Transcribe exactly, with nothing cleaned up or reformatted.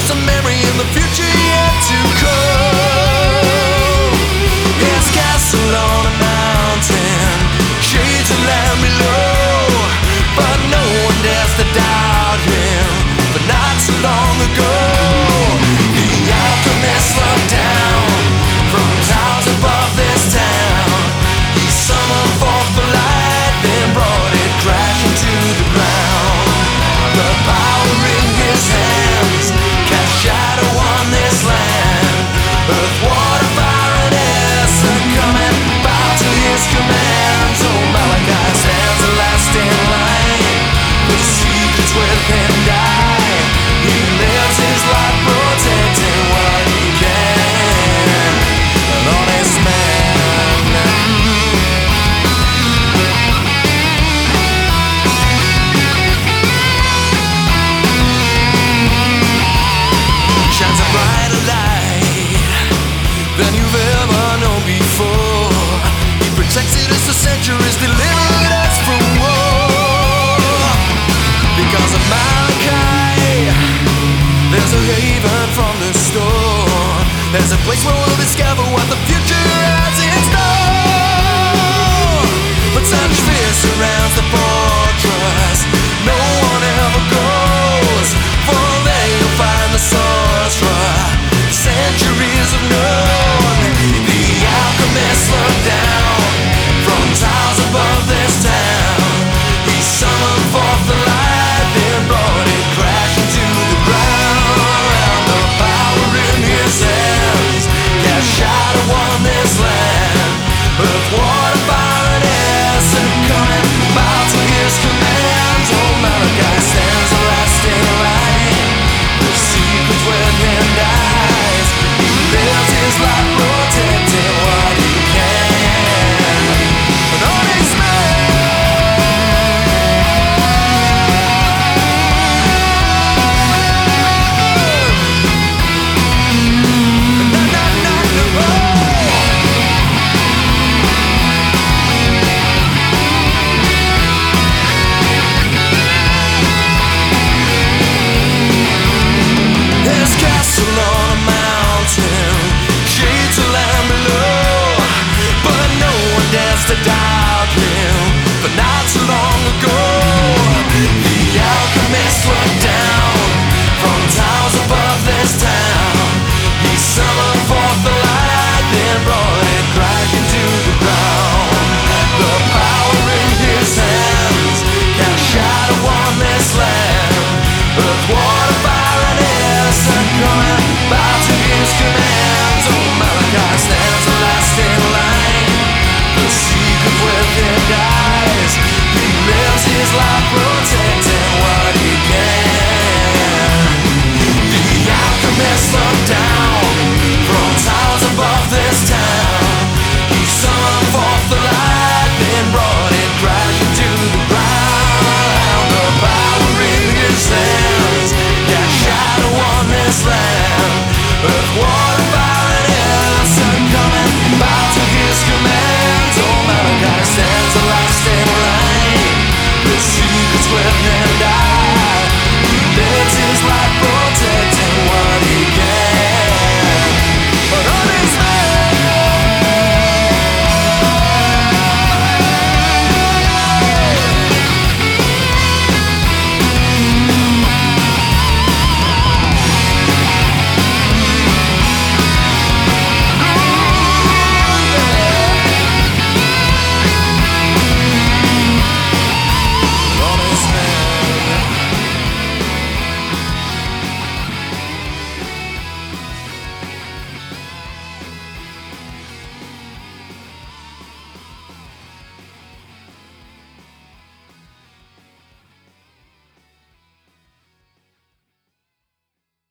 just a memory in the future yet to come. His castle on a mountain, shades of land below, but no one dares to doubt him, but not so long ago. The alchemist looked down from towers above this town. He summoned forth the light, then brought it crashing to the ground. The power in his hands cast shadow on this land. Earth, water, fire, and air succumbing, bow to his commands. Oh, Malachi stands the last in line. The secrets within die. He lives his life protecting what he can. An honest man. Shines a brighter light than you've ever known before. He protected us for centuries, delivered us from war. Because of Malachi, there's a haven from the storm. There's a place where we'll discover what the future has in store. But such fear surrounds the fortress, no one ever goes, for there you'll find the source for centuries of known. The alchemist looked down from towers above this town. He summoned forth the light, then brought it crashing to the ground. The power in his hands cast shadow on this land. Earth, water, fire, and air succumbing, bow to his commands. Oh, Malachi stands the last in line. The secrets within dies. He lives his life protecting what he can. An honest man. Na, na, na, na, oh. His castle on a mountain, shades of land below, but no one dares to doubt him, but not so long ago. The alchemist looked down from towers above this town. He summoned forth the light, then brought it crashing to the ground. The power in his hands cast shadow on this land. Earth, water, fire, and air succumbing, bow to his commands. Oh, Malachi stands the last in line. The secret within dies. He lives his life.